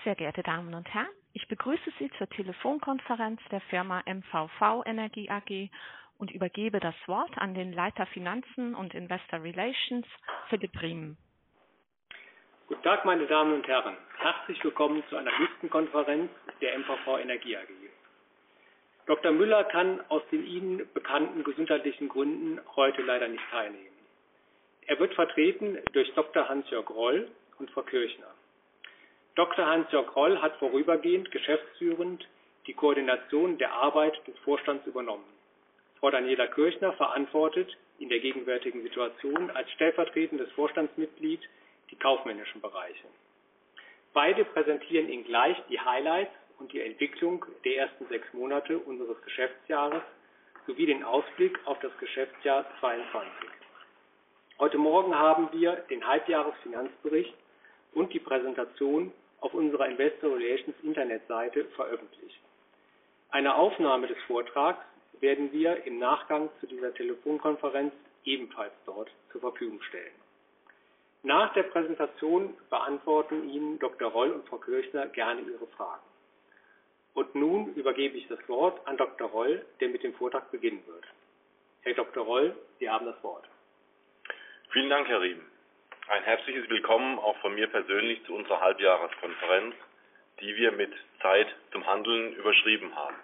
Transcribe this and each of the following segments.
Sehr geehrte Damen und Herren, ich begrüße Sie zur Telefonkonferenz der Firma MVV Energie AG und übergebe das Wort an den Leiter Finanzen und Investor Relations, Philipp Riemen. Guten Tag, meine Damen und Herren. Herzlich willkommen zu einer Listenkonferenz der MVV Energie AG. Dr. Müller kann aus den Ihnen bekannten gesundheitlichen Gründen heute leider nicht teilnehmen. Er wird vertreten durch Dr. Hans-Jörg Roll und Frau Kirchner. Dr. Hans-Jörg Roll hat vorübergehend geschäftsführend die Koordination der Arbeit des Vorstands übernommen. Frau Daniela Kirchner verantwortet in der gegenwärtigen Situation als stellvertretendes Vorstandsmitglied die kaufmännischen Bereiche. Beide präsentieren Ihnen gleich die Highlights und die Entwicklung der ersten 6 Monate unseres Geschäftsjahres sowie den Ausblick auf das Geschäftsjahr 2022. Heute Morgen haben wir den Halbjahresfinanzbericht und die Präsentation auf unserer Investor Relations Internetseite veröffentlicht. Eine Aufnahme des Vortrags werden wir im Nachgang zu dieser Telefonkonferenz ebenfalls dort zur Verfügung stellen. Nach der Präsentation beantworten Ihnen Dr. Roll und Frau Kirchner gerne Ihre Fragen. Und nun übergebe ich das Wort an Dr. Roll, der mit dem Vortrag beginnen wird. Herr Dr. Roll, Sie haben das Wort. Vielen Dank, Herr Riemen. Ein herzliches Willkommen auch von mir persönlich zu unserer Halbjahreskonferenz, die wir mit Zeit zum Handeln überschrieben haben.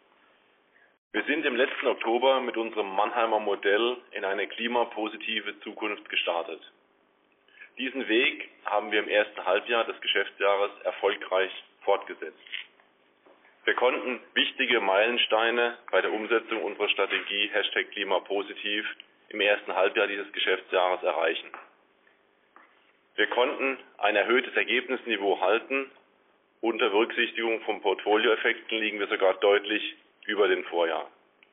Wir sind im letzten Oktober mit unserem Mannheimer Modell in eine klimapositive Zukunft gestartet. Diesen Weg haben wir im ersten Halbjahr des Geschäftsjahres erfolgreich fortgesetzt. Wir konnten wichtige Meilensteine bei der Umsetzung unserer Strategie #Klimapositiv im ersten Halbjahr dieses Geschäftsjahres erreichen. Wir konnten ein erhöhtes Ergebnisniveau halten. Unter Berücksichtigung von Portfolioeffekten liegen wir sogar deutlich über dem Vorjahr.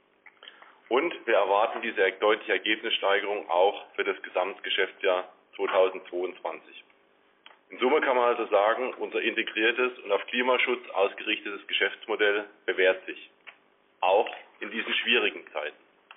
Und wir erwarten diese deutliche Ergebnissteigerung auch für das Gesamtgeschäftsjahr 2022. In Summe kann man also sagen, unser integriertes und auf Klimaschutz ausgerichtetes Geschäftsmodell bewährt sich, auch in diesen schwierigen Zeiten.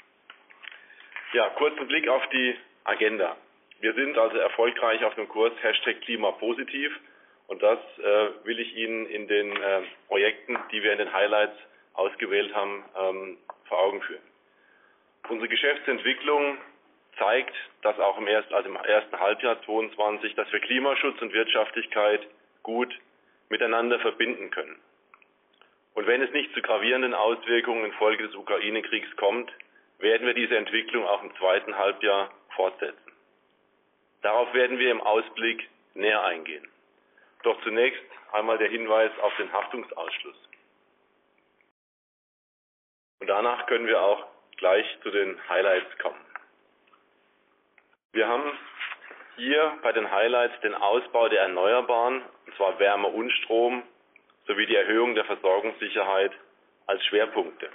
Ja, kurzen Blick auf die Agenda. Wir sind also erfolgreich auf dem Kurs #Klimapositiv und das will ich Ihnen in den Projekten, die wir in den Highlights ausgewählt haben, vor Augen führen. Unsere Geschäftsentwicklung zeigt, dass auch im ersten Halbjahr 2022, dass wir Klimaschutz und Wirtschaftlichkeit gut miteinander verbinden können. Und wenn es nicht zu gravierenden Auswirkungen infolge des Ukraine-Kriegs kommt, werden wir diese Entwicklung auch im zweiten Halbjahr fortsetzen. Darauf werden wir im Ausblick näher eingehen. Doch zunächst einmal der Hinweis auf den Haftungsausschluss. Und danach können wir auch gleich zu den Highlights kommen. Wir haben hier bei den Highlights den Ausbau der Erneuerbaren, und zwar Wärme und Strom, sowie die Erhöhung der Versorgungssicherheit als Schwerpunkte.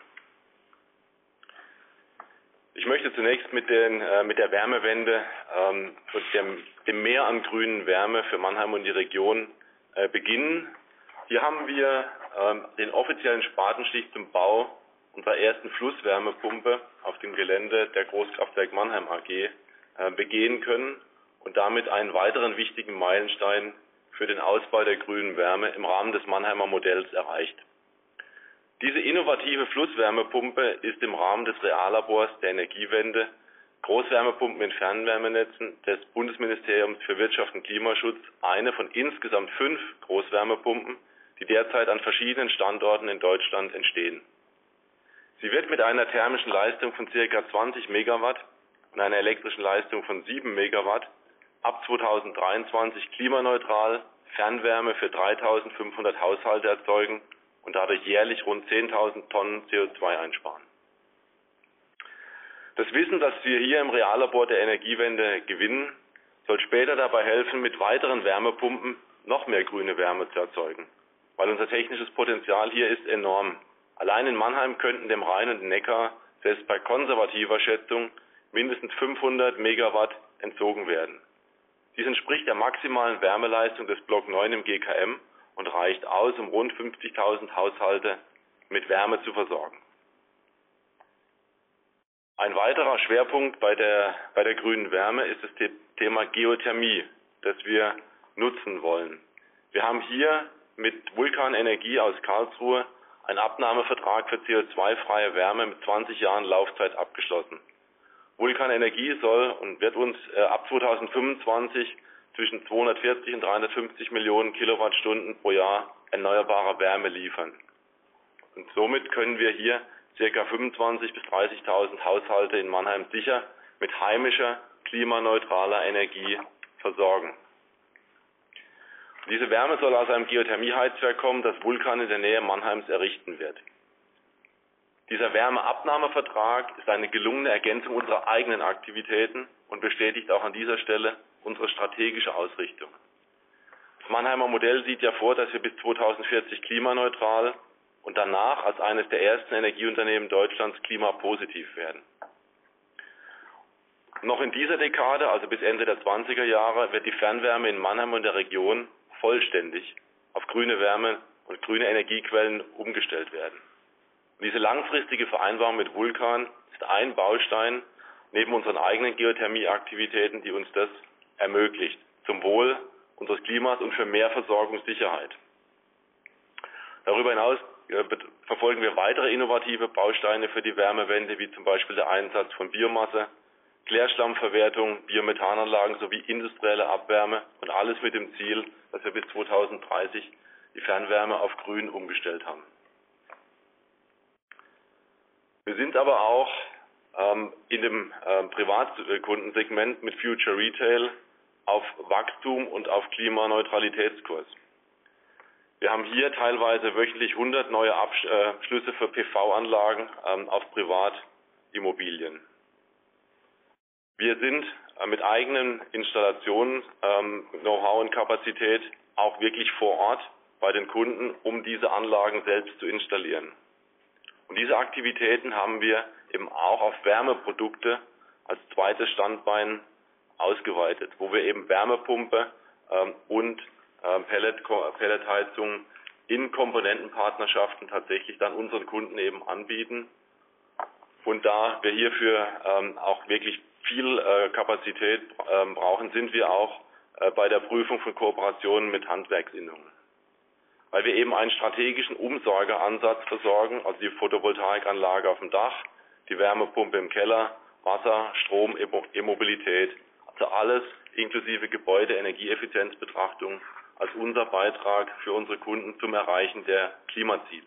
Ich möchte zunächst mit der Wärmewende und dem Mehr an grünen Wärme für Mannheim und die Region beginnen. Hier haben wir den offiziellen Spatenstich zum Bau unserer ersten Flusswärmepumpe auf dem Gelände der Großkraftwerk Mannheim AG begehen können und damit einen weiteren wichtigen Meilenstein für den Ausbau der grünen Wärme im Rahmen des Mannheimer Modells erreicht. Diese innovative Flusswärmepumpe ist im Rahmen des Reallabors der Energiewende, Großwärmepumpen in Fernwärmenetzen des Bundesministeriums für Wirtschaft und Klimaschutz eine von insgesamt 5 Großwärmepumpen, die derzeit an verschiedenen Standorten in Deutschland entstehen. Sie wird mit einer thermischen Leistung von ca. 20 Megawatt und einer elektrischen Leistung von 7 Megawatt ab 2023 klimaneutral Fernwärme für 3.500 Haushalte erzeugen und dadurch jährlich rund 10.000 Tonnen CO2 einsparen. Das Wissen, das wir hier im Reallabor der Energiewende gewinnen, soll später dabei helfen, mit weiteren Wärmepumpen noch mehr grüne Wärme zu erzeugen, weil unser technisches Potenzial hier ist enorm. Allein in Mannheim könnten dem Rhein und dem Neckar selbst bei konservativer Schätzung mindestens 500 Megawatt entzogen werden. Dies entspricht der maximalen Wärmeleistung des Block 9 im GKM und reicht aus, um rund 50.000 Haushalte mit Wärme zu versorgen. Ein weiterer Schwerpunkt bei der grünen Wärme ist das Thema Geothermie, das wir nutzen wollen. Wir haben hier mit Vulcan Energie aus Karlsruhe einen Abnahmevertrag für CO2-freie Wärme mit 20 Jahren Laufzeit abgeschlossen. Vulcan Energie soll und wird uns ab 2025 zwischen 240 und 350 Millionen Kilowattstunden pro Jahr erneuerbare Wärme liefern. Und somit können wir hier ca. 25.000 bis 30.000 Haushalte in Mannheim sicher mit heimischer, klimaneutraler Energie versorgen. Diese Wärme soll aus einem Geothermieheizwerk kommen, das Vulcan in der Nähe Mannheims errichten wird. Dieser Wärmeabnahmevertrag ist eine gelungene Ergänzung unserer eigenen Aktivitäten und bestätigt auch an dieser Stelle unsere strategische Ausrichtung. Das Mannheimer Modell sieht ja vor, dass wir bis 2040 klimaneutral und danach als eines der ersten Energieunternehmen Deutschlands klimapositiv werden. Noch in dieser Dekade, also bis Ende der 20er Jahre, wird die Fernwärme in Mannheim und der Region vollständig auf grüne Wärme und grüne Energiequellen umgestellt werden. Und diese langfristige Vereinbarung mit Vulcan ist ein Baustein neben unseren eigenen Geothermieaktivitäten, die uns das ermöglicht, zum Wohl unseres Klimas und für mehr Versorgungssicherheit. Darüber hinaus verfolgen wir weitere innovative Bausteine für die Wärmewende, wie zum Beispiel der Einsatz von Biomasse, Klärschlammverwertung, Biomethananlagen sowie industrielle Abwärme und alles mit dem Ziel, dass wir bis 2030 die Fernwärme auf Grün umgestellt haben. Wir sind aber auch in dem Privatkundensegment mit Future Retail auf Wachstum und auf Klimaneutralitätskurs. Wir haben hier teilweise wöchentlich 100 neue Abschlüsse für PV-Anlagen auf Privatimmobilien. Wir sind mit eigenen Installationen, Know-how und Kapazität auch wirklich vor Ort bei den Kunden, um diese Anlagen selbst zu installieren. Und diese Aktivitäten haben wir eben auch auf Wärmeprodukte als zweites Standbein ausgeweitet, wo wir eben Wärmepumpe und Pelletheizung in Komponentenpartnerschaften tatsächlich dann unseren Kunden eben anbieten. Und da wir hierfür auch wirklich viel Kapazität brauchen, sind wir auch bei der Prüfung von Kooperationen mit Handwerksinnungen. Weil wir eben einen strategischen Umsorgeansatz versorgen, also die Photovoltaikanlage auf dem Dach, die Wärmepumpe im Keller, Wasser, Strom, E-Mobilität, also alles inklusive Gebäude-Energieeffizienzbetrachtung als unser Beitrag für unsere Kunden zum Erreichen der Klimaziele.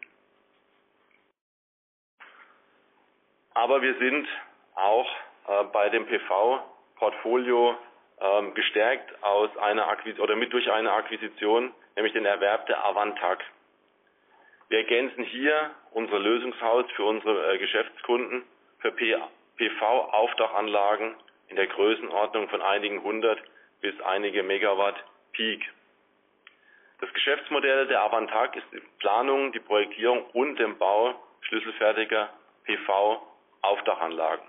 Aber wir sind auch bei dem PV-Portfolio gestärkt aus einer durch eine Akquisition, nämlich den Erwerb der Avantag. Wir ergänzen hier unser Lösungshaus für unsere Geschäftskunden für PV-Aufdachanlagen in der Größenordnung von einigen hundert bis einige Megawatt Peak. Das Geschäftsmodell der Avantag ist die Planung, die Projektierung und dem Bau schlüsselfertiger PV-Aufdachanlagen.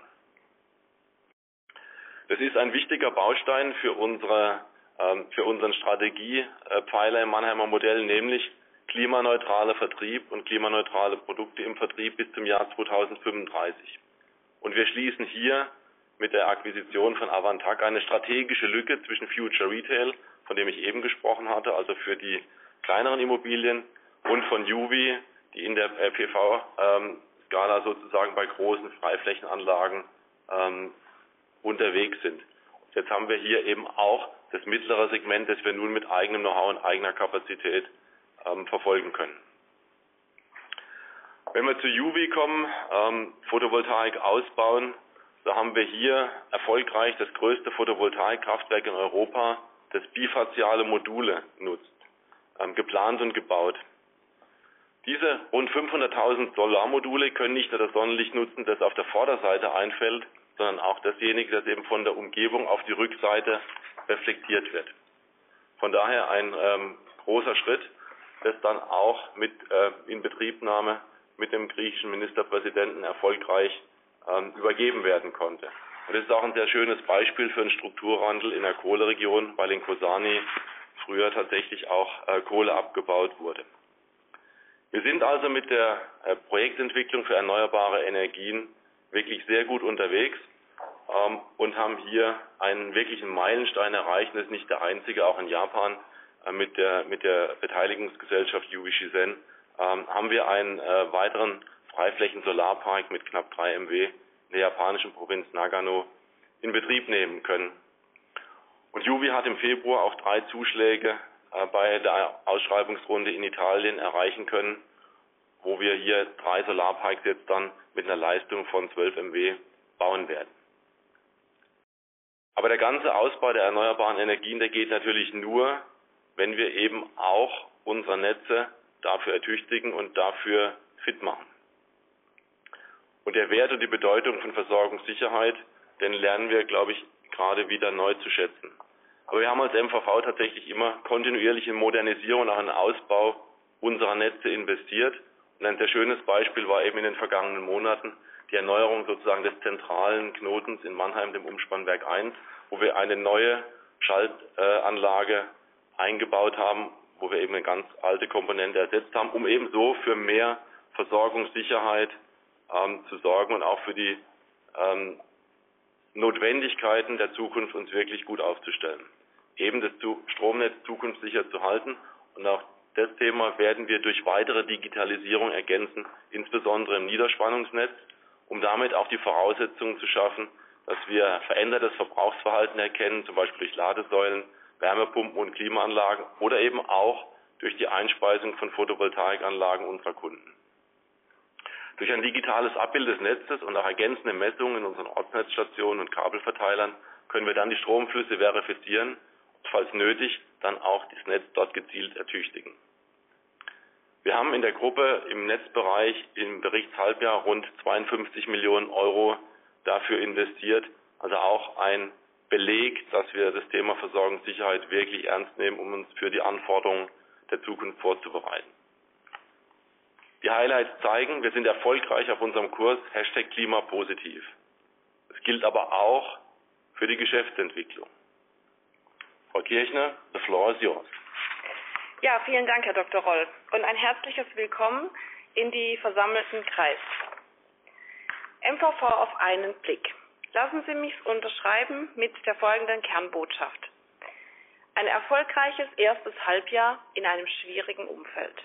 Das ist ein wichtiger Baustein für unseren Strategiepfeiler im Mannheimer Modell, nämlich klimaneutraler Vertrieb und klimaneutrale Produkte im Vertrieb bis zum Jahr 2035. Und wir schließen hier mit der Akquisition von Avantag eine strategische Lücke zwischen Future Retail, von dem ich eben gesprochen hatte, also für die kleineren Immobilien, und von Juvi, die in der PV-Skala sozusagen bei großen Freiflächenanlagen unterwegs sind. Jetzt haben wir hier eben auch das mittlere Segment, das wir nun mit eigenem Know-how und eigener Kapazität verfolgen können. Wenn wir zu Juvi kommen, Photovoltaik ausbauen, so haben wir hier erfolgreich das größte Photovoltaikkraftwerk in Europa, das bifaziale Module nutzt, geplant und gebaut. Diese rund 500.000 Solarmodule können nicht nur das Sonnenlicht nutzen, das auf der Vorderseite einfällt, sondern auch dasjenige, das eben von der Umgebung auf die Rückseite reflektiert wird. Von daher ein großer Schritt, das dann auch mit Inbetriebnahme mit dem griechischen Ministerpräsidenten erfolgreich übergeben werden konnte. Und das ist auch ein sehr schönes Beispiel für einen Strukturwandel in der Kohleregion, weil in Kozani früher tatsächlich auch Kohle abgebaut wurde. Wir sind also mit der Projektentwicklung für erneuerbare Energien wirklich sehr gut unterwegs und haben hier einen wirklichen Meilenstein erreicht. Das ist nicht der einzige, auch in Japan mit der Beteiligungsgesellschaft Juvi Shisen haben wir einen weiteren Freiflächen-Solarpark mit knapp 3 MW in der japanischen Provinz Nagano in Betrieb nehmen können. Und Juvi hat im Februar auch 3 Zuschläge bei der Ausschreibungsrunde in Italien erreichen können, wo wir hier 3 Solarparks jetzt dann mit einer Leistung von 12 MW bauen werden. Aber der ganze Ausbau der erneuerbaren Energien, der geht natürlich nur, wenn wir eben auch unsere Netze dafür ertüchtigen und dafür fit machen. Und der Wert und die Bedeutung von Versorgungssicherheit, den lernen wir, glaube ich, gerade wieder neu zu schätzen. Aber wir haben als MVV tatsächlich immer kontinuierlich in Modernisierung und auch in den Ausbau unserer Netze investiert. Und ein sehr schönes Beispiel war eben in den vergangenen Monaten die Erneuerung sozusagen des zentralen Knotens in Mannheim, dem Umspannwerk 1, wo wir eine neue Schaltanlage eingebaut haben, wo wir eben eine ganz alte Komponente ersetzt haben, um eben so für mehr Versorgungssicherheit zu sorgen und auch für die Notwendigkeiten der Zukunft uns wirklich gut aufzustellen. Eben das Stromnetz zukunftssicher zu halten, und auch das Thema werden wir durch weitere Digitalisierung ergänzen, insbesondere im Niederspannungsnetz, um damit auch die Voraussetzungen zu schaffen, dass wir verändertes Verbrauchsverhalten erkennen, zum Beispiel durch Ladesäulen, Wärmepumpen und Klimaanlagen oder eben auch durch die Einspeisung von Photovoltaikanlagen unserer Kunden. Durch ein digitales Abbild des Netzes und auch ergänzende Messungen in unseren Ortsnetzstationen und Kabelverteilern können wir dann die Stromflüsse verifizieren und falls nötig dann auch das Netz dort gezielt ertüchtigen. Wir haben in der Gruppe im Netzbereich im Berichtshalbjahr rund 52 Millionen Euro dafür investiert, also auch ein Beleg, dass wir das Thema Versorgungssicherheit wirklich ernst nehmen, um uns für die Anforderungen der Zukunft vorzubereiten. Die Highlights zeigen, wir sind erfolgreich auf unserem Kurs #Klimapositiv. Das gilt aber auch für die Geschäftsentwicklung. Frau Kirchner, the floor is yours. Ja, vielen Dank, Herr Dr. Roll, und ein herzliches Willkommen in die versammelten Kreis. MVV auf einen Blick. Lassen Sie mich unterschreiben mit der folgenden Kernbotschaft. Ein erfolgreiches erstes Halbjahr in einem schwierigen Umfeld.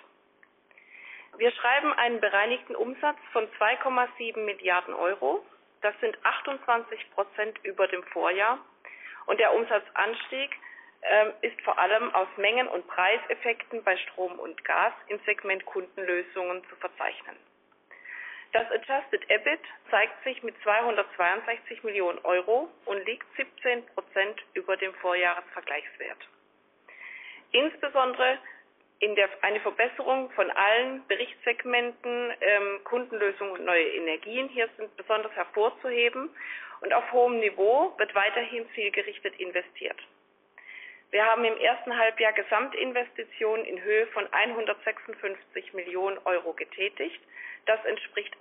Wir schreiben einen bereinigten Umsatz von 2,7 Milliarden Euro. Das sind 28% über dem Vorjahr. Und der Umsatzanstieg ist vor allem aus Mengen- und Preiseffekten bei Strom und Gas im Segment Kundenlösungen zu verzeichnen. Das Adjusted EBIT zeigt sich mit 262 Millionen Euro und liegt 17% über dem Vorjahresvergleichswert. Insbesondere eine Verbesserung von allen Berichtssegmenten, Kundenlösungen und neue Energien hier sind besonders hervorzuheben, und auf hohem Niveau wird weiterhin zielgerichtet investiert. Wir haben im ersten Halbjahr Gesamtinvestitionen in Höhe von 156 Millionen Euro getätigt. Das entspricht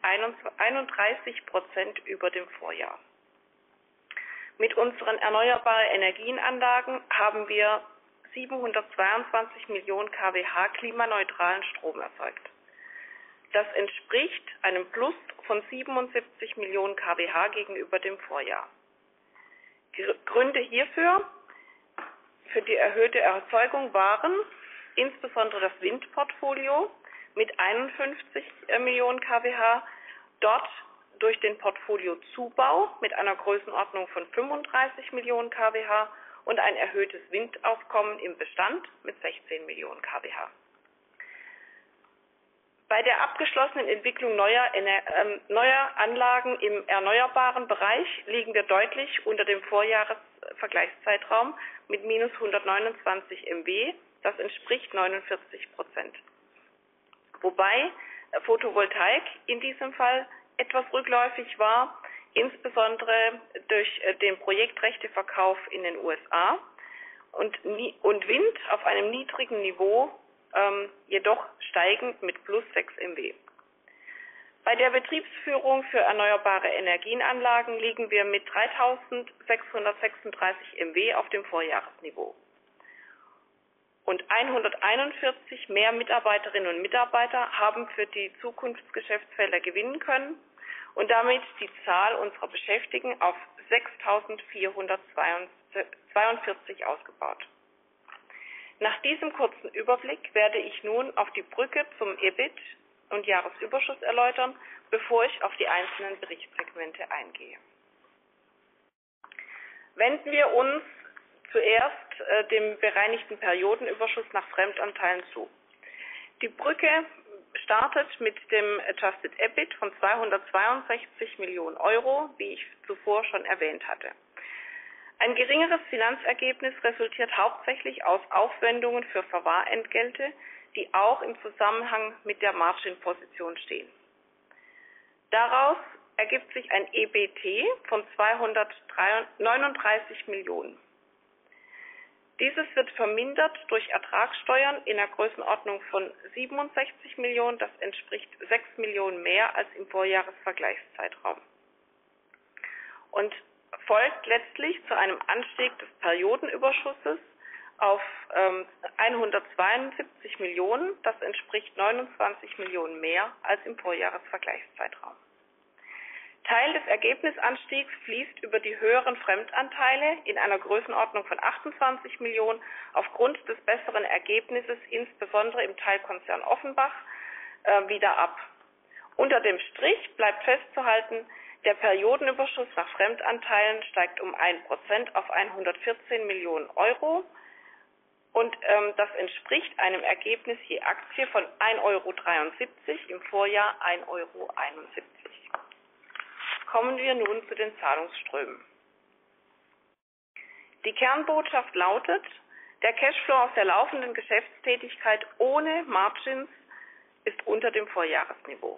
31% über dem Vorjahr. Mit unseren erneuerbaren Energienanlagen haben wir 722 Millionen kWh klimaneutralen Strom erzeugt. Das entspricht einem Plus von 77 Millionen kWh gegenüber dem Vorjahr. Gründe hierfür für die erhöhte Erzeugung waren insbesondere das Windportfolio mit 51 Millionen kWh, dort durch den Portfoliozubau mit einer Größenordnung von 35 Millionen kWh und ein erhöhtes Windaufkommen im Bestand mit 16 Millionen kWh. Bei der abgeschlossenen Entwicklung neuer Anlagen im erneuerbaren Bereich liegen wir deutlich unter dem Vorjahresvergleichszeitraum mit minus 129 MW, das entspricht 49%. Wobei Photovoltaik in diesem Fall etwas rückläufig war, insbesondere durch den Projektrechteverkauf in den USA und Wind auf einem niedrigen Niveau, jedoch steigend mit plus 6 MW. Bei der Betriebsführung für erneuerbare Energienanlagen liegen wir mit 3.636 MW auf dem Vorjahresniveau. Und 141 mehr Mitarbeiterinnen und Mitarbeiter haben für die Zukunftsgeschäftsfelder gewinnen können und damit die Zahl unserer Beschäftigten auf 6.442 ausgebaut. Nach diesem kurzen Überblick werde ich nun auf die Brücke zum EBIT und Jahresüberschuss erläutern, bevor ich auf die einzelnen Berichtssegmente eingehe. Wenden wir uns zuerst dem bereinigten Periodenüberschuss nach Fremdanteilen zu. Die Brücke startet mit dem Adjusted EBIT von 262 Millionen Euro, wie ich zuvor schon erwähnt hatte. Ein geringeres Finanzergebnis resultiert hauptsächlich aus Aufwendungen für Verwahrentgelte, die auch im Zusammenhang mit der Margin-Position stehen. Daraus ergibt sich ein EBT von 239 Millionen. Dieses wird vermindert durch Ertragssteuern in der Größenordnung von 67 Millionen, das entspricht 6 Millionen mehr als im Vorjahresvergleichszeitraum. Und folgt letztlich zu einem Anstieg des Periodenüberschusses auf 172 Millionen, das entspricht 29 Millionen mehr als im Vorjahresvergleichszeitraum. Teil des Ergebnisanstiegs fließt über die höheren Fremdanteile in einer Größenordnung von 28 Millionen aufgrund des besseren Ergebnisses, insbesondere im Teilkonzern Offenbach, wieder ab. Unter dem Strich bleibt festzuhalten, der Periodenüberschuss nach Fremdanteilen steigt um 1% auf 114 Millionen Euro und das entspricht einem Ergebnis je Aktie von 1,73 Euro, im Vorjahr 1,71 Euro. Kommen wir nun zu den Zahlungsströmen. Die Kernbotschaft lautet, der Cashflow aus der laufenden Geschäftstätigkeit ohne Margins ist unter dem Vorjahresniveau.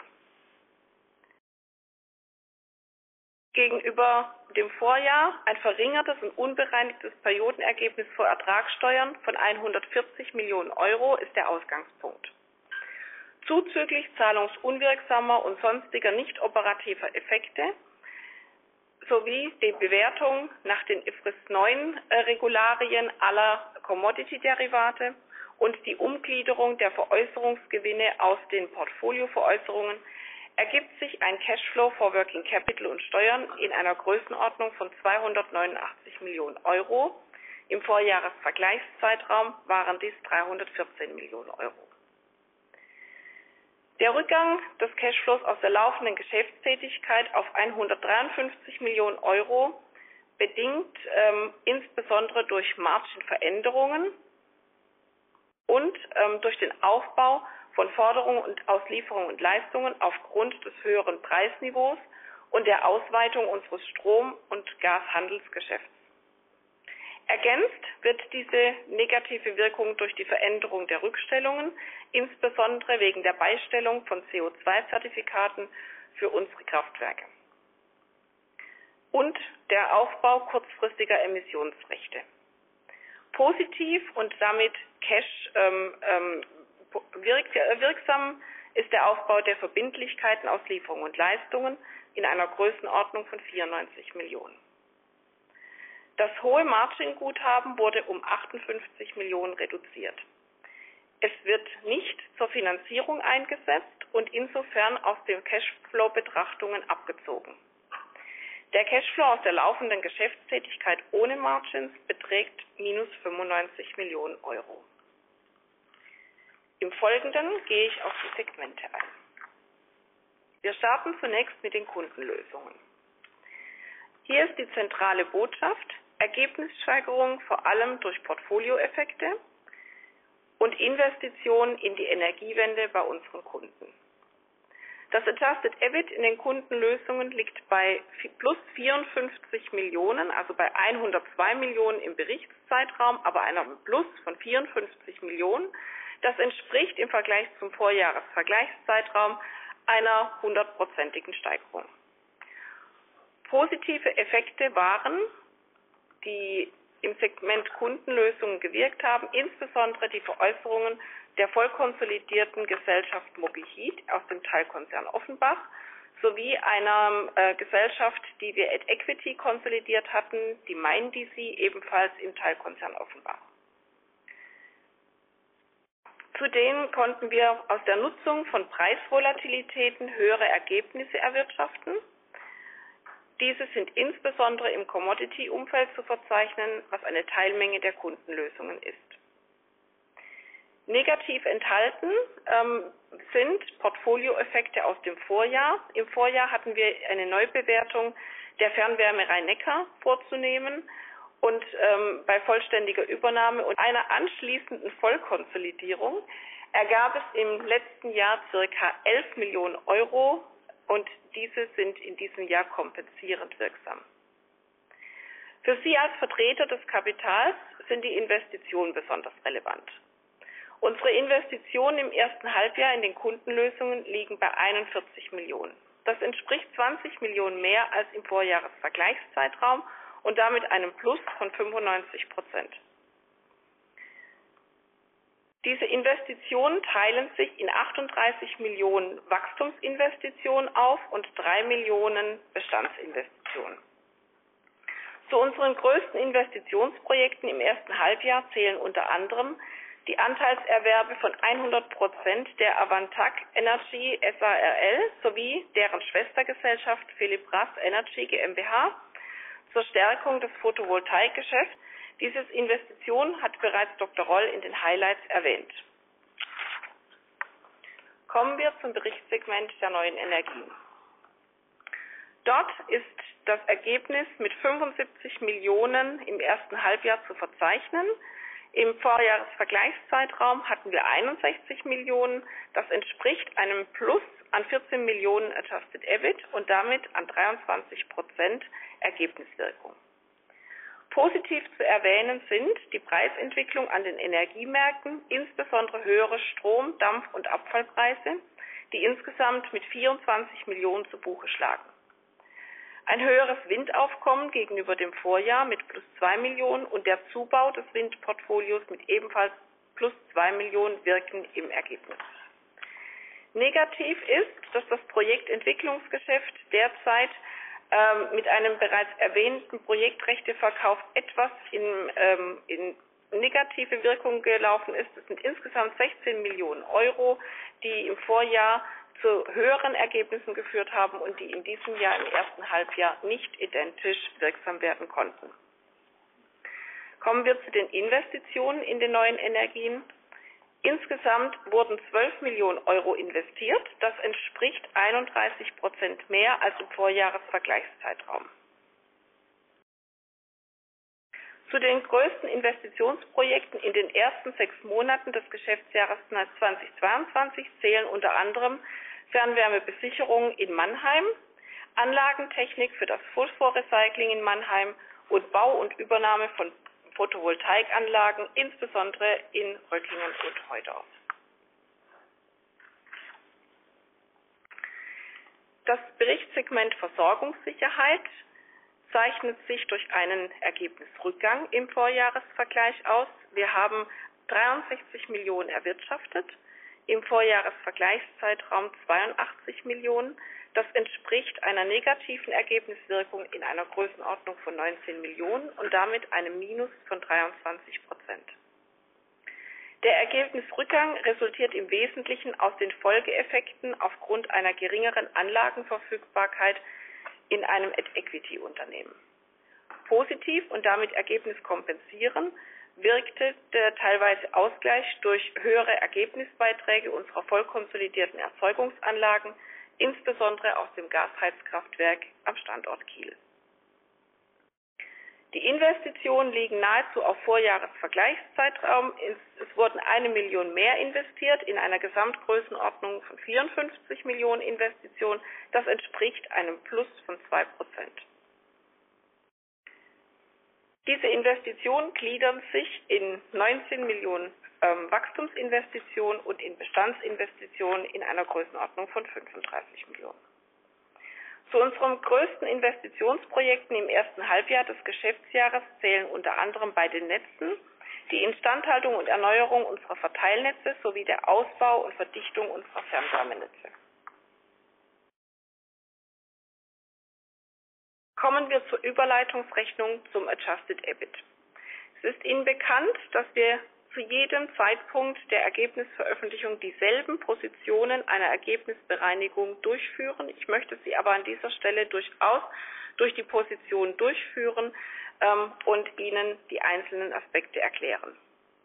Gegenüber dem Vorjahr ein verringertes und unbereinigtes Periodenergebnis vor Ertragssteuern von 140 Millionen Euro ist der Ausgangspunkt. Zuzüglich zahlungsunwirksamer und sonstiger nicht operativer Effekte sowie die Bewertung nach den IFRS 9 Regularien aller Commodity-Derivate und die Umgliederung der Veräußerungsgewinne aus den Portfolioveräußerungen ergibt sich ein Cashflow vor Working Capital und Steuern in einer Größenordnung von 289 Millionen Euro. Im Vorjahresvergleichszeitraum waren dies 314 Millionen Euro. Der Rückgang des Cashflows aus der laufenden Geschäftstätigkeit auf 153 Millionen Euro bedingt insbesondere durch Margenveränderungen und durch den Aufbau von Forderungen und Auslieferungen und Leistungen aufgrund des höheren Preisniveaus und der Ausweitung unseres Strom- und Gashandelsgeschäfts. Ergänzt wird diese negative Wirkung durch die Veränderung der Rückstellungen, insbesondere wegen der Beistellung von CO2-Zertifikaten für unsere Kraftwerke und der Aufbau kurzfristiger Emissionsrechte. Positiv und damit wirksam ist der Aufbau der Verbindlichkeiten aus Lieferungen und Leistungen in einer Größenordnung von 94 Millionen. Das hohe Marginguthaben wurde um 58 Millionen reduziert. Es wird nicht zur Finanzierung eingesetzt und insofern aus den Cashflow-Betrachtungen abgezogen. Der Cashflow aus der laufenden Geschäftstätigkeit ohne Margins beträgt minus 95 Millionen Euro. Im Folgenden gehe ich auf die Segmente ein. Wir starten zunächst mit den Kundenlösungen. Hier ist die zentrale Botschaft: Ergebnissteigerung vor allem durch Portfolioeffekte und Investitionen in die Energiewende bei unseren Kunden. Das Adjusted EBIT in den Kundenlösungen liegt bei plus 54 Millionen, also bei 102 Millionen im Berichtszeitraum, aber einem Plus von 54 Millionen. Das entspricht im Vergleich zum Vorjahresvergleichszeitraum einer 100%igen Steigerung. Positive Effekte waren, die im Segment Kundenlösungen gewirkt haben, insbesondere die Veräußerungen der vollkonsolidierten Gesellschaft Mobilheat aus dem Teilkonzern Offenbach sowie einer Gesellschaft, die wir at Equity konsolidiert hatten, die MainDC, ebenfalls im Teilkonzern Offenbach. Zudem konnten wir aus der Nutzung von Preisvolatilitäten höhere Ergebnisse erwirtschaften. Diese sind insbesondere im Commodity-Umfeld zu verzeichnen, was eine Teilmenge der Kundenlösungen ist. Negativ enthalten sind Portfolioeffekte aus dem Vorjahr. Im Vorjahr hatten wir eine Neubewertung der Fernwärme Rhein-Neckar vorzunehmen und bei vollständiger Übernahme und einer anschließenden Vollkonsolidierung ergab es im letzten Jahr ca. 11 Millionen Euro und diese sind in diesem Jahr kompensierend wirksam. Für Sie als Vertreter des Kapitals sind die Investitionen besonders relevant. Unsere Investitionen im ersten Halbjahr in den Kundenlösungen liegen bei 41 Millionen. Das entspricht 20 Millionen mehr als im Vorjahresvergleichszeitraum und damit einem Plus von 95%. Diese Investitionen teilen sich in 38 Millionen Wachstumsinvestitionen auf und 3 Millionen Bestandsinvestitionen. Zu unseren größten Investitionsprojekten im ersten Halbjahr zählen unter anderem die Anteilserwerbe von 100% der Avantac Energy SARL sowie deren Schwestergesellschaft Philipp Rass Energy GmbH zur Stärkung des Photovoltaikgeschäfts. Diese Investition hat bereits Dr. Roll in den Highlights erwähnt. Kommen wir zum Berichtssegment der neuen Energien. Dort ist das Ergebnis mit 75 Millionen im ersten Halbjahr zu verzeichnen. Im Vorjahresvergleichszeitraum hatten wir 61 Millionen. Das entspricht einem Plus an 14 Millionen Adjusted EBIT und damit an 23% Ergebniswirkung. Positiv zu erwähnen sind die Preisentwicklung an den Energiemärkten, insbesondere höhere Strom-, Dampf- und Abfallpreise, die insgesamt mit 24 Millionen zu Buche schlagen. Ein höheres Windaufkommen gegenüber dem Vorjahr mit plus 2 Millionen und der Zubau des Windportfolios mit ebenfalls plus 2 Millionen wirken im Ergebnis. Negativ ist, dass das Projektentwicklungsgeschäft derzeit mit einem bereits erwähnten Projektrechteverkauf etwas in negative Wirkung gelaufen ist. Es sind insgesamt 16 Millionen Euro, die im Vorjahr zu höheren Ergebnissen geführt haben und die in diesem Jahr im ersten Halbjahr nicht identisch wirksam werden konnten. Kommen wir zu den Investitionen in den neuen Energien. Insgesamt wurden 12 Millionen Euro investiert. Das entspricht 31% mehr als im Vorjahresvergleichszeitraum. Zu den größten Investitionsprojekten in den ersten 6 Monaten des Geschäftsjahres 2022 zählen unter anderem Fernwärmebesicherung in Mannheim, Anlagentechnik für das Phosphorrecycling in Mannheim und Bau und Übernahme von Photovoltaikanlagen, insbesondere in Röcklingen und Heudorf. Das Berichtssegment Versorgungssicherheit zeichnet sich durch einen Ergebnisrückgang im Vorjahresvergleich aus. Wir haben 63 Millionen erwirtschaftet, im Vorjahresvergleichszeitraum 82 Millionen. Das entspricht einer negativen Ergebniswirkung in einer Größenordnung von 19 Millionen und damit einem Minus von 23%. Der Ergebnisrückgang resultiert im Wesentlichen aus den Folgeeffekten aufgrund einer geringeren Anlagenverfügbarkeit in einem Equity-Unternehmen. Positiv und damit Ergebnis kompensieren wirkte der teilweise Ausgleich durch höhere Ergebnisbeiträge unserer vollkonsolidierten Erzeugungsanlagen, insbesondere aus dem Gasheizkraftwerk am Standort Kiel. Die Investitionen liegen nahezu auf Vorjahresvergleichszeitraum. Es wurden 1 Million mehr investiert in einer Gesamtgrößenordnung von 54 Millionen Investitionen. Das entspricht einem Plus von 2%. Diese Investitionen gliedern sich in 19 Millionen Wachstumsinvestitionen und in Bestandsinvestitionen in einer Größenordnung von 35 Millionen. Zu unseren größten Investitionsprojekten im ersten Halbjahr des Geschäftsjahres zählen unter anderem bei den Netzen die Instandhaltung und Erneuerung unserer Verteilnetze sowie der Ausbau und Verdichtung unserer Fernwärmenetze. Kommen wir zur Überleitungsrechnung zum Adjusted EBIT. Es ist Ihnen bekannt, dass wir zu jedem Zeitpunkt der Ergebnisveröffentlichung dieselben Positionen einer Ergebnisbereinigung durchführen. Ich möchte Sie aber an dieser Stelle durchaus durch die Position durchführen und Ihnen die einzelnen Aspekte erklären.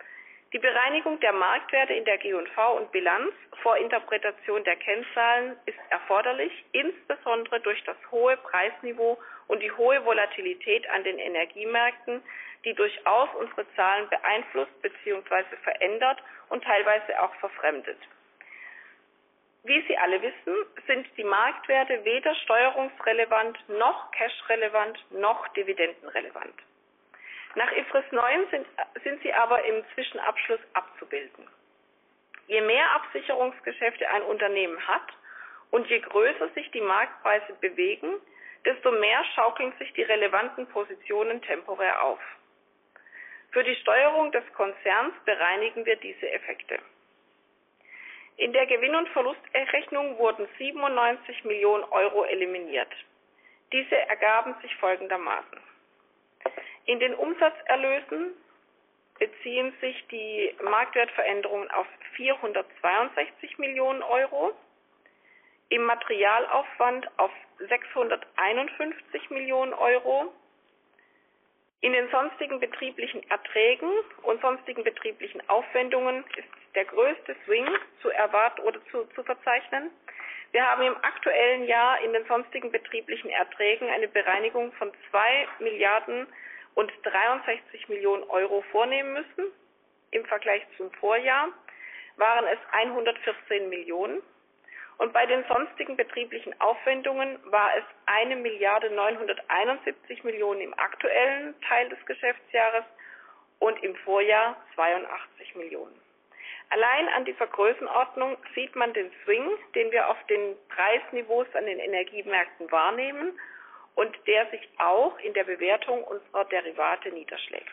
Die Bereinigung der Marktwerte in der G&V und Bilanz vor Interpretation der Kennzahlen ist erforderlich, insbesondere durch das hohe Preisniveau und die hohe Volatilität an den Energiemärkten, die durchaus unsere Zahlen beeinflusst bzw. verändert und teilweise auch verfremdet. Wie Sie alle wissen, sind die Marktwerte weder steuerungsrelevant noch cashrelevant noch dividendenrelevant. Nach IFRS 9 sind sie aber im Zwischenabschluss abzubilden. Je mehr Absicherungsgeschäfte ein Unternehmen hat und je größer sich die Marktpreise bewegen, desto mehr schaukeln sich die relevanten Positionen temporär auf. Für die Steuerung des Konzerns bereinigen wir diese Effekte. In der Gewinn- und Verlustrechnung wurden 97 Millionen Euro eliminiert. Diese ergaben sich folgendermaßen. In den Umsatzerlösen beziehen sich die Marktwertveränderungen auf 462 Millionen Euro, im Materialaufwand auf 651 Millionen Euro, in den sonstigen betrieblichen Erträgen und sonstigen betrieblichen Aufwendungen ist der größte Swing zu erwarten oder zu verzeichnen. Wir haben im aktuellen Jahr in den sonstigen betrieblichen Erträgen eine Bereinigung von 2 Milliarden und 63 Millionen Euro vornehmen müssen. Im Vergleich zum Vorjahr waren es 114 Millionen. Und bei den sonstigen betrieblichen Aufwendungen war es 1 Milliarde 971 Millionen im aktuellen Teil des Geschäftsjahres und im Vorjahr 82 Millionen. Allein an dieser Größenordnung sieht man den Swing, den wir auf den Preisniveaus an den Energiemärkten wahrnehmen und der sich auch in der Bewertung unserer Derivate niederschlägt.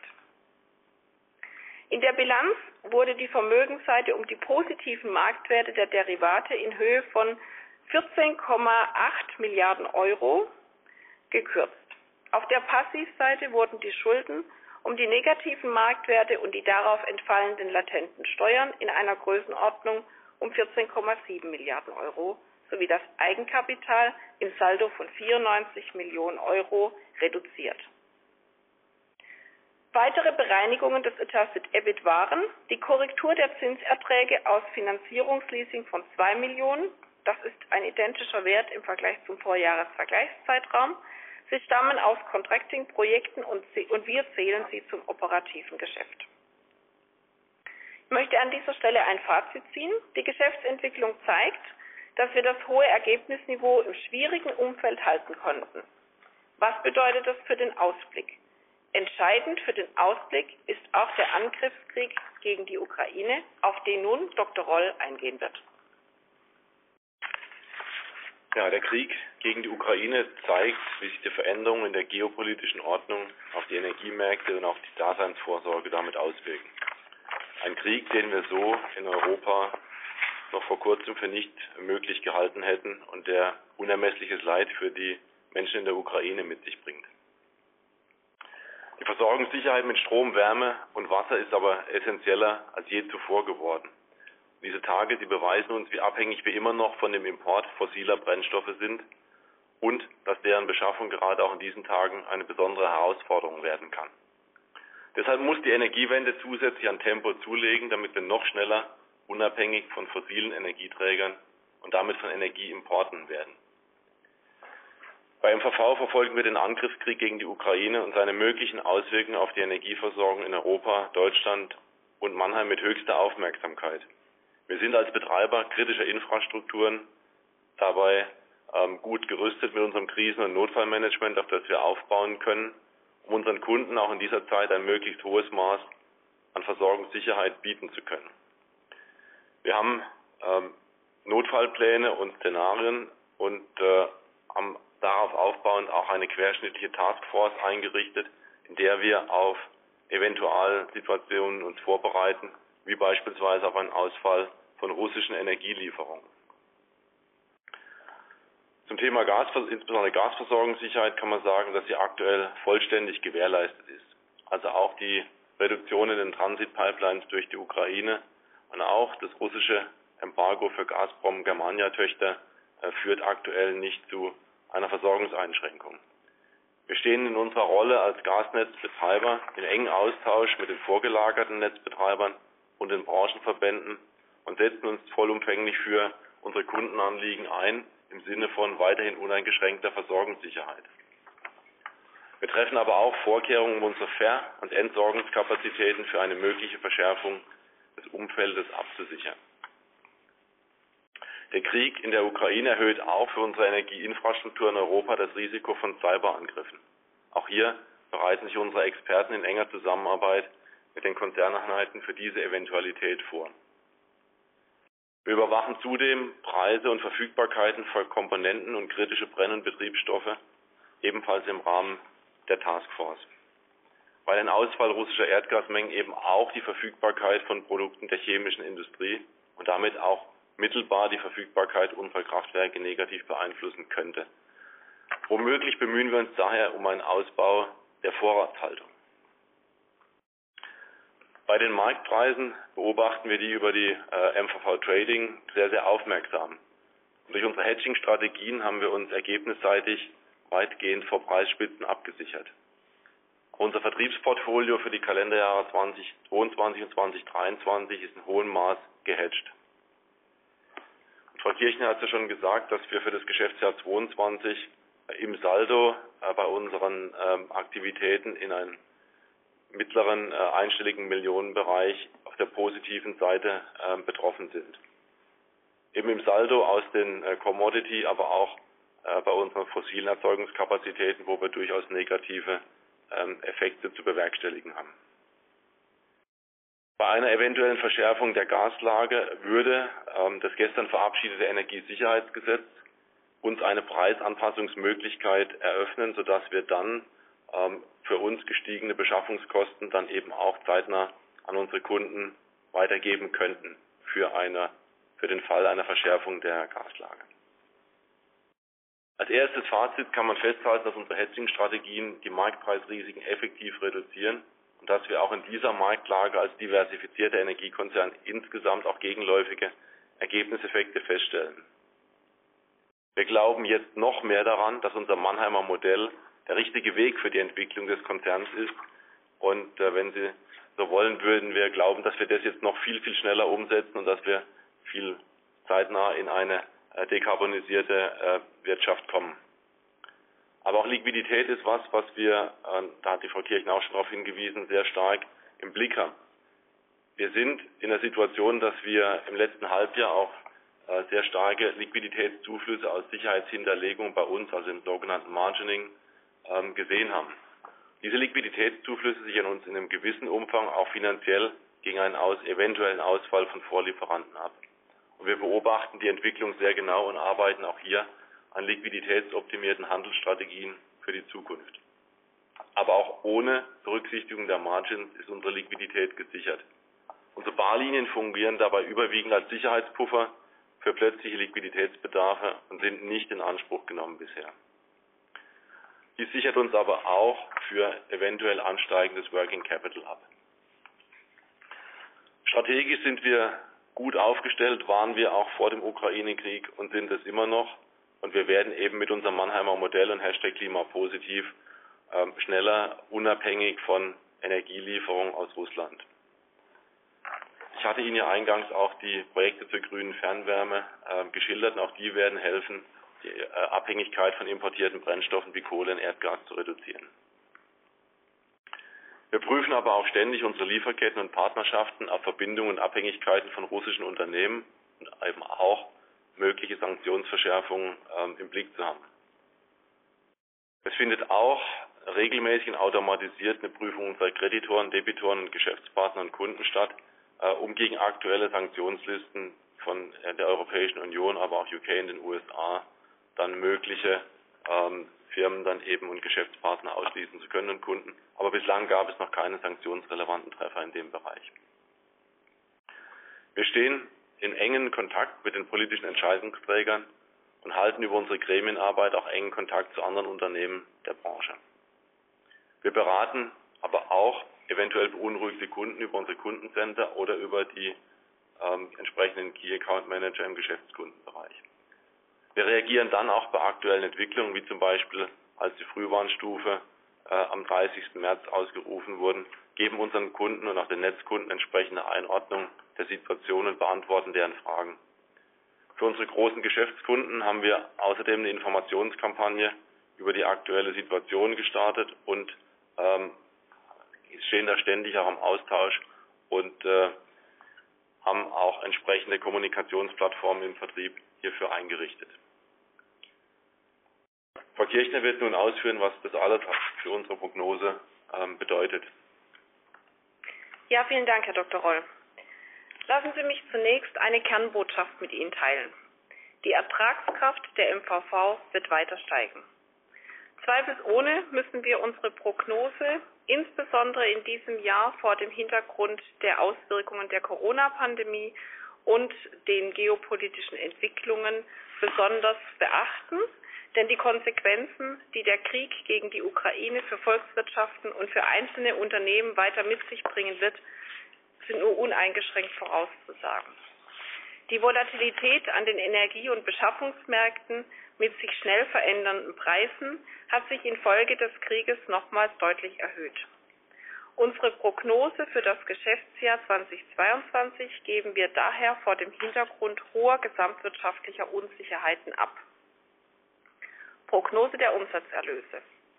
In der Bilanz wurde die Vermögensseite um die positiven Marktwerte der Derivate in Höhe von 14,8 Milliarden Euro gekürzt. Auf der Passivseite wurden die Schulden um die negativen Marktwerte und die darauf entfallenden latenten Steuern in einer Größenordnung um 14,7 Milliarden Euro sowie das Eigenkapital im Saldo von 94 Millionen Euro reduziert. Weitere Bereinigungen des Adjusted EBIT waren die Korrektur der Zinserträge aus Finanzierungsleasing von 2 Millionen. Das ist ein identischer Wert im Vergleich zum Vorjahresvergleichszeitraum. Sie stammen aus Contracting-Projekten und wir zählen sie zum operativen Geschäft. Ich möchte an dieser Stelle ein Fazit ziehen. Die Geschäftsentwicklung zeigt, dass wir das hohe Ergebnisniveau im schwierigen Umfeld halten konnten. Was bedeutet das für den Ausblick? Entscheidend für den Ausblick ist auch der Angriffskrieg gegen die Ukraine, auf den nun Dr. Roll eingehen wird. Ja, der Krieg gegen die Ukraine zeigt, wie sich die Veränderungen in der geopolitischen Ordnung auf die Energiemärkte und auf die Daseinsvorsorge damit auswirken. Ein Krieg, den wir so in Europa noch vor kurzem für nicht möglich gehalten hätten und der unermessliches Leid für die Menschen in der Ukraine mit sich bringt. Die Versorgungssicherheit mit Strom, Wärme und Wasser ist aber essentieller als je zuvor geworden. Diese Tage, die beweisen uns, wie abhängig wir immer noch von dem Import fossiler Brennstoffe sind und dass deren Beschaffung gerade auch in diesen Tagen eine besondere Herausforderung werden kann. Deshalb muss die Energiewende zusätzlich an Tempo zulegen, damit wir noch schneller unabhängig von fossilen Energieträgern und damit von Energieimporten werden. Bei MVV verfolgen wir den Angriffskrieg gegen die Ukraine und seine möglichen Auswirkungen auf die Energieversorgung in Europa, Deutschland und Mannheim mit höchster Aufmerksamkeit. Wir sind als Betreiber kritischer Infrastrukturen dabei gut gerüstet mit unserem Krisen- und Notfallmanagement, auf das wir aufbauen können, um unseren Kunden auch in dieser Zeit ein möglichst hohes Maß an Versorgungssicherheit bieten zu können. Wir haben Notfallpläne und Szenarien und haben darauf aufbauend auch eine querschnittliche Taskforce eingerichtet, in der wir auf Eventualsituationen uns vorbereiten, wie beispielsweise auf einen Ausfall von russischen Energielieferungen. Zum Thema insbesondere Gasversorgungssicherheit kann man sagen, dass sie aktuell vollständig gewährleistet ist. Also auch die Reduktion in den Transitpipelines durch die Ukraine und auch das russische Embargo für Gazprom Germania-Töchter führt aktuell nicht zu einer Versorgungseinschränkung. Wir stehen in unserer Rolle als Gasnetzbetreiber in engem Austausch mit den vorgelagerten Netzbetreibern und den Branchenverbänden und setzen uns vollumfänglich für unsere Kundenanliegen ein, im Sinne von weiterhin uneingeschränkter Versorgungssicherheit. Wir treffen aber auch Vorkehrungen, um unsere Ver- und Entsorgungskapazitäten für eine mögliche Verschärfung des Umfeldes abzusichern. Der Krieg in der Ukraine erhöht auch für unsere Energieinfrastruktur in Europa das Risiko von Cyberangriffen. Auch hier bereiten sich unsere Experten in enger Zusammenarbeit mit den Konzerneinheiten für diese Eventualität vor. Wir überwachen zudem Preise und Verfügbarkeiten für Komponenten und kritische Brenn- und Betriebsstoffe, ebenfalls im Rahmen der Taskforce. Weil ein Ausfall russischer Erdgasmengen eben auch die Verfügbarkeit von Produkten der chemischen Industrie und damit auch mittelbar die Verfügbarkeit unserer Kraftwerke negativ beeinflussen könnte. Womöglich bemühen wir uns daher um einen Ausbau der Vorratshaltung. Bei den Marktpreisen beobachten wir die über die MVV Trading sehr, sehr aufmerksam. Und durch unsere Hedging-Strategien haben wir uns ergebnisseitig weitgehend vor Preisspitzen abgesichert. Unser Vertriebsportfolio für die Kalenderjahre 2022 und 2023 ist in hohem Maß gehedgt. Und Frau Kirchner hat es ja schon gesagt, dass wir für das Geschäftsjahr 2022 im Saldo bei unseren Aktivitäten in einem mittleren einstelligen Millionenbereich auf der positiven Seite betroffen sind. Eben im Saldo aus den Commodity, aber auch bei unseren fossilen Erzeugungskapazitäten, wo wir durchaus negative Effekte zu bewerkstelligen haben. Bei einer eventuellen Verschärfung der Gaslage würde das gestern verabschiedete Energiesicherheitsgesetz uns eine Preisanpassungsmöglichkeit eröffnen, sodass wir dann für uns gestiegene Beschaffungskosten dann eben auch zeitnah an unsere Kunden weitergeben könnten für den Fall einer Verschärfung der Gaslage. Als erstes Fazit kann man festhalten, dass unsere Hedging-Strategien die Marktpreisrisiken effektiv reduzieren und dass wir auch in dieser Marktlage als diversifizierter Energiekonzern insgesamt auch gegenläufige Ergebniseffekte feststellen. Wir glauben jetzt noch mehr daran, dass unser Mannheimer Modell der richtige Weg für die Entwicklung des Konzerns ist. Und wenn Sie so wollen, würden wir glauben, dass wir das jetzt noch viel, viel schneller umsetzen und dass wir viel zeitnah in eine dekarbonisierte Wirtschaft kommen. Aber auch Liquidität ist was wir, da hat die Frau Kirchner auch schon darauf hingewiesen, sehr stark im Blick haben. Wir sind in der Situation, dass wir im letzten Halbjahr auch sehr starke Liquiditätszuflüsse aus Sicherheitshinterlegung bei uns, also im sogenannten Margining, gesehen haben. Diese Liquiditätszuflüsse sichern uns in einem gewissen Umfang auch finanziell gegen einen eventuellen Ausfall von Vorlieferanten ab. Und wir beobachten die Entwicklung sehr genau und arbeiten auch hier an liquiditätsoptimierten Handelsstrategien für die Zukunft. Aber auch ohne Berücksichtigung der Margins ist unsere Liquidität gesichert. Unsere Barlinien fungieren dabei überwiegend als Sicherheitspuffer für plötzliche Liquiditätsbedarfe und sind nicht in Anspruch genommen bisher. Dies sichert uns aber auch für eventuell ansteigendes Working Capital ab. Strategisch sind wir gut aufgestellt, waren wir auch vor dem Ukraine-Krieg und sind es immer noch. Und wir werden eben mit unserem Mannheimer Modell und #Klimapositiv schneller unabhängig von Energielieferungen aus Russland. Ich hatte Ihnen ja eingangs auch die Projekte zur grünen Fernwärme geschildert und auch die werden helfen, die Abhängigkeit von importierten Brennstoffen wie Kohle und Erdgas zu reduzieren. Wir prüfen aber auch ständig unsere Lieferketten und Partnerschaften auf Verbindungen und Abhängigkeiten von russischen Unternehmen und eben auch mögliche Sanktionsverschärfungen im Blick zu haben. Es findet auch regelmäßig und automatisiert eine Prüfung unserer Kreditoren, Debitoren und Geschäftspartner und Kunden statt, um gegen aktuelle Sanktionslisten von der Europäischen Union, aber auch UK in den USA, dann mögliche Firmen dann eben und Geschäftspartner ausschließen zu können und Kunden. Aber bislang gab es noch keine sanktionsrelevanten Treffer in dem Bereich. Wir stehen in engen Kontakt mit den politischen Entscheidungsträgern und halten über unsere Gremienarbeit auch engen Kontakt zu anderen Unternehmen der Branche. Wir beraten aber auch eventuell beunruhigte Kunden über unsere Kundencenter oder über die entsprechenden Key Account Manager im Geschäftskundenbereich. Wir reagieren dann auch bei aktuellen Entwicklungen, wie zum Beispiel als die Frühwarnstufe am 30. März ausgerufen wurden, geben unseren Kunden und auch den Netzkunden entsprechende Einordnung der Situation und beantworten deren Fragen. Für unsere großen Geschäftskunden haben wir außerdem eine Informationskampagne über die aktuelle Situation gestartet und stehen da ständig auch im Austausch und haben auch entsprechende Kommunikationsplattformen im Vertrieb hierfür eingerichtet. Frau Kirchner wird nun ausführen, was das alles für unsere Prognose bedeutet. Ja, vielen Dank, Herr Dr. Roll. Lassen Sie mich zunächst eine Kernbotschaft mit Ihnen teilen. Die Ertragskraft der MVV wird weiter steigen. Zweifelsohne müssen wir unsere Prognose, insbesondere in diesem Jahr vor dem Hintergrund der Auswirkungen der Corona-Pandemie und den geopolitischen Entwicklungen, besonders beachten, denn die Konsequenzen, die der Krieg gegen die Ukraine für Volkswirtschaften und für einzelne Unternehmen weiter mit sich bringen wird, sind nur uneingeschränkt vorauszusagen. Die Volatilität an den Energie- und Beschaffungsmärkten mit sich schnell verändernden Preisen hat sich infolge des Krieges nochmals deutlich erhöht. Unsere Prognose für das Geschäftsjahr 2022 geben wir daher vor dem Hintergrund hoher gesamtwirtschaftlicher Unsicherheiten ab. Prognose der Umsatzerlöse.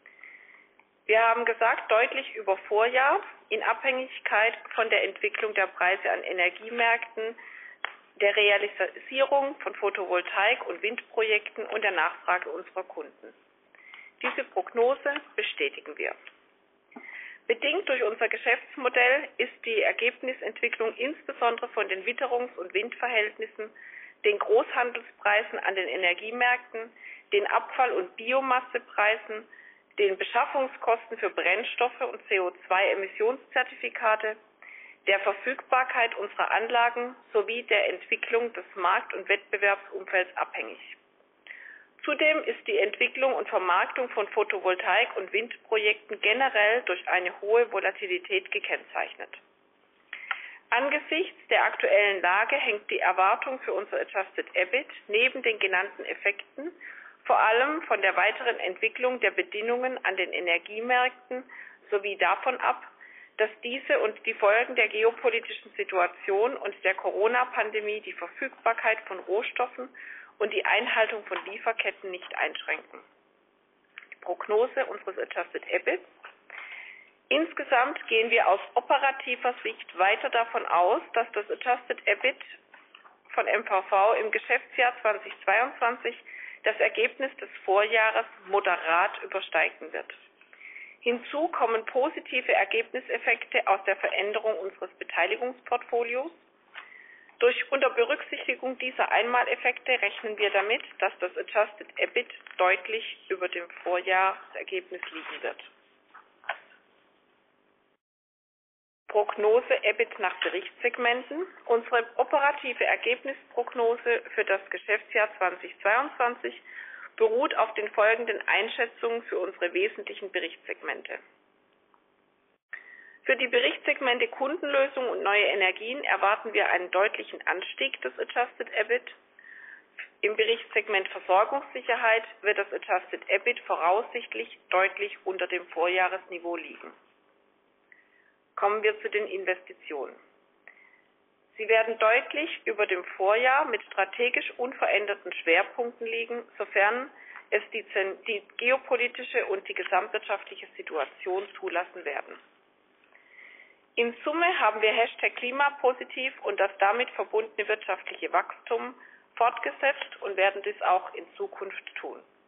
Wir haben gesagt, deutlich über Vorjahr, in Abhängigkeit von der Entwicklung der Preise an Energiemärkten, der Realisierung von Photovoltaik- und Windprojekten und der Nachfrage unserer Kunden. Diese Prognose bestätigen wir. Bedingt durch unser Geschäftsmodell ist die Ergebnisentwicklung insbesondere von den Witterungs- und Windverhältnissen, den Großhandelspreisen an den Energiemärkten, den Abfall- und Biomassepreisen, den Beschaffungskosten für Brennstoffe und CO2-Emissionszertifikate, der Verfügbarkeit unserer Anlagen sowie der Entwicklung des Markt- und Wettbewerbsumfelds abhängig. Zudem ist die Entwicklung und Vermarktung von Photovoltaik- und Windprojekten generell durch eine hohe Volatilität gekennzeichnet. Angesichts der aktuellen Lage hängt die Erwartung für unser Adjusted EBIT neben den genannten Effekten vor allem von der weiteren Entwicklung der Bedingungen an den Energiemärkten sowie davon ab, dass diese und die Folgen der geopolitischen Situation und der Corona-Pandemie die Verfügbarkeit von Rohstoffen und die Einhaltung von Lieferketten nicht einschränken. Die Prognose unseres Adjusted EBIT. Insgesamt gehen wir aus operativer Sicht weiter davon aus, dass das Adjusted EBIT von MVV im Geschäftsjahr 2022 das Ergebnis des Vorjahres moderat übersteigen wird. Hinzu kommen positive Ergebniseffekte aus der Veränderung unseres Beteiligungsportfolios. Unter Berücksichtigung dieser Einmaleffekte rechnen wir damit, dass das Adjusted EBIT deutlich über dem Vorjahresergebnis liegen wird. Prognose EBIT nach Berichtssegmenten. Unsere operative Ergebnisprognose für das Geschäftsjahr 2022 beruht auf den folgenden Einschätzungen für unsere wesentlichen Berichtssegmente. Für die Berichtssegmente Kundenlösung und neue Energien erwarten wir einen deutlichen Anstieg des Adjusted EBIT. Im Berichtssegment Versorgungssicherheit wird das Adjusted EBIT voraussichtlich deutlich unter dem Vorjahresniveau liegen. Kommen wir zu den Investitionen. Sie werden deutlich über dem Vorjahr mit strategisch unveränderten Schwerpunkten liegen, sofern es die geopolitische und die gesamtwirtschaftliche Situation zulassen werden. In Summe haben wir #Klimapositiv und das damit verbundene wirtschaftliche Wachstum fortgesetzt und werden dies auch in Zukunft tun.